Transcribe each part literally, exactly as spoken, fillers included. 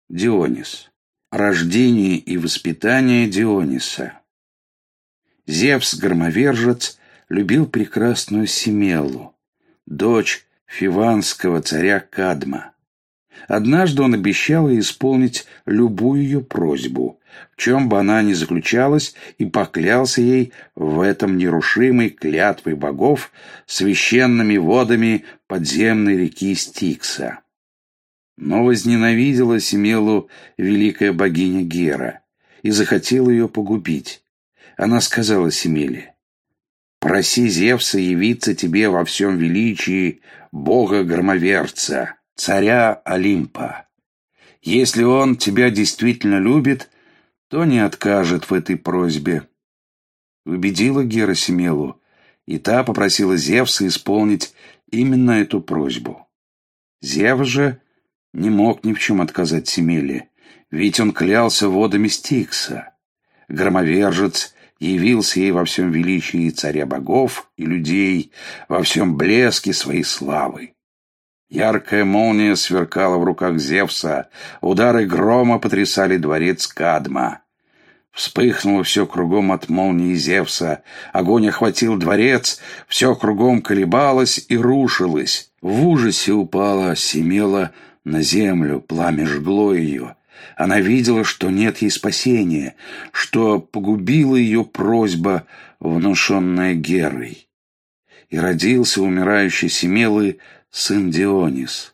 Дионис. Рождение и воспитание Диониса. Зевс-громовержец любил прекрасную Семеллу, дочь фиванского царя Кадма. Однажды он обещал ей исполнить любую ее просьбу, в чем бы она ни заключалась, и поклялся ей в этом нерушимой клятвой богов священными водами подземной реки Стикса. Но возненавидела Семеллу великая богиня Гера и захотела ее погубить. Она сказала Семелле: «Проси Зевса явиться тебе во всем величии бога-громоверца, царя Олимпа. Если он тебя действительно любит, то не откажет в этой просьбе». Убедила Гера Семеллу, и та попросила Зевса исполнить именно эту просьбу. Зевс же не мог ни в чем отказать Семелле, ведь он клялся водами Стикса. Громовержец явился ей во всем величии царя богов и людей, во всем блеске своей славы. Яркая молния сверкала в руках Зевса, удары грома потрясали дворец Кадма. Вспыхнуло все кругом от молнии Зевса, огонь охватил дворец, все кругом колебалось и рушилось. В ужасе упала Семелла на землю, пламя жгло ее. Она видела, что нет ей спасения, что погубила ее просьба, внушенная Герой. И родился умирающий Семеллы сын Дионис.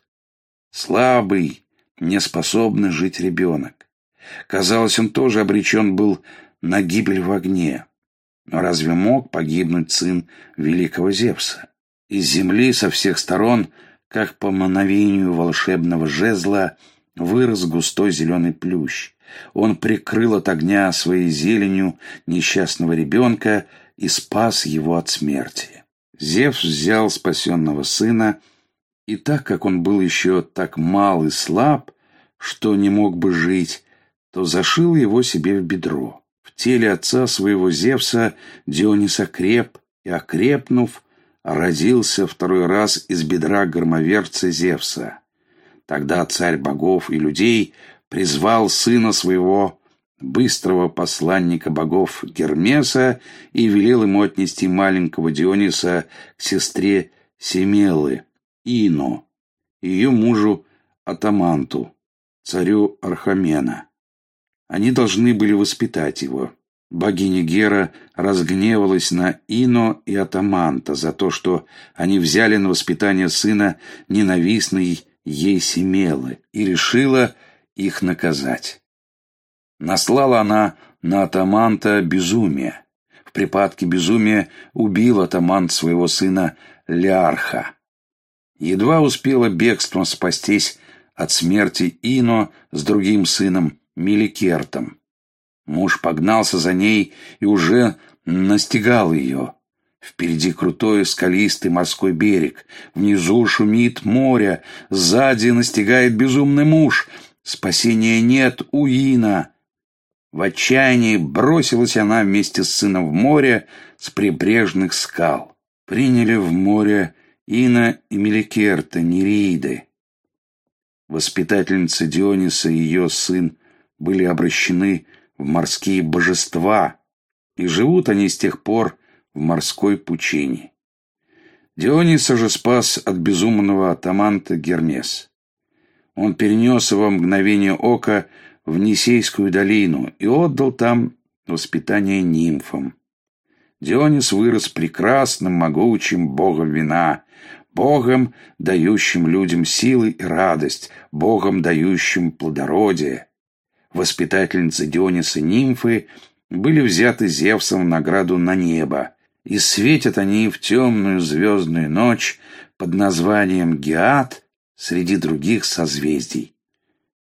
Слабый, неспособный жить ребенок. Казалось, он тоже обречен был на гибель в огне. Но разве мог погибнуть сын великого Зевса? Из земли со всех сторон, как по мановению волшебного жезла, вырос густой зеленый плющ. Он прикрыл от огня своей зеленью несчастного ребенка и спас его от смерти. Зевс взял спасенного сына, и так как он был еще так мал и слаб, что не мог бы жить, то зашил его себе в бедро. В теле отца своего Зевса Дионис окреп, и, окрепнув, родился второй раз из бедра громоверца Зевса. Тогда царь богов и людей призвал сына своего, быстрого посланника богов Гермеса, и велел ему отнести маленького Диониса к сестре Семеллы, Ино, и ее мужу Атаманту, царю Архамена. Они должны были воспитать его. Богиня Гера разгневалась на Ино и Атаманта за то, что они взяли на воспитание сына ненавистной ей Семеллы, и решила их наказать. Наслала она на Атаманта безумие. В припадке безумия убил Атамант своего сына Леарха. Едва успела бегством спастись от смерти Ино с другим сыном Меликертом. Муж погнался за ней и уже настигал ее. Впереди крутой скалистый морской берег, внизу шумит море, сзади настигает безумный муж. Спасения нет у Ино. В отчаянии бросилась она вместе с сыном в море с прибрежных скал. Приняли в море Ино и Меликерта, Неreiды. Воспитательница Диониса и ее сын были обращены в морские божества, и живут они с тех пор в морской пучине. Диониса же спас от безумного Атаманта Гермес. Он перенес его в мгновение ока в Нисейскую долину и отдал там воспитание нимфам. Дионис вырос прекрасным, могучим богом вина, богом, дающим людям силы и радость, богом, дающим плодородие. Воспитательницы Диониса нимфы были взяты Зевсом в награду на небо, и светят они в темную звездную ночь под названием Геат среди других созвездий.